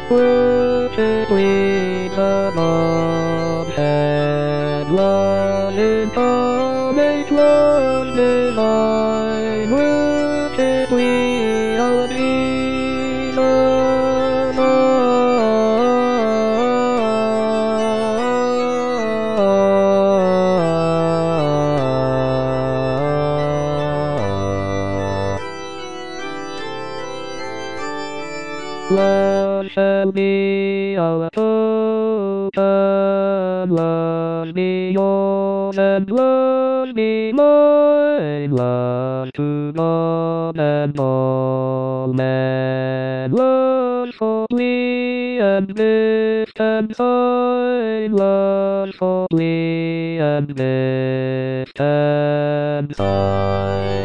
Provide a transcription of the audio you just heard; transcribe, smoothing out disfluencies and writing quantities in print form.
Vertically above head one incarnate one divine vertically of Lord, send me a token, Lord, be yours, and Lord, be mine, Lord, to God and all men, Lord, for me and mist and sign, Lord, for me and mist and sign.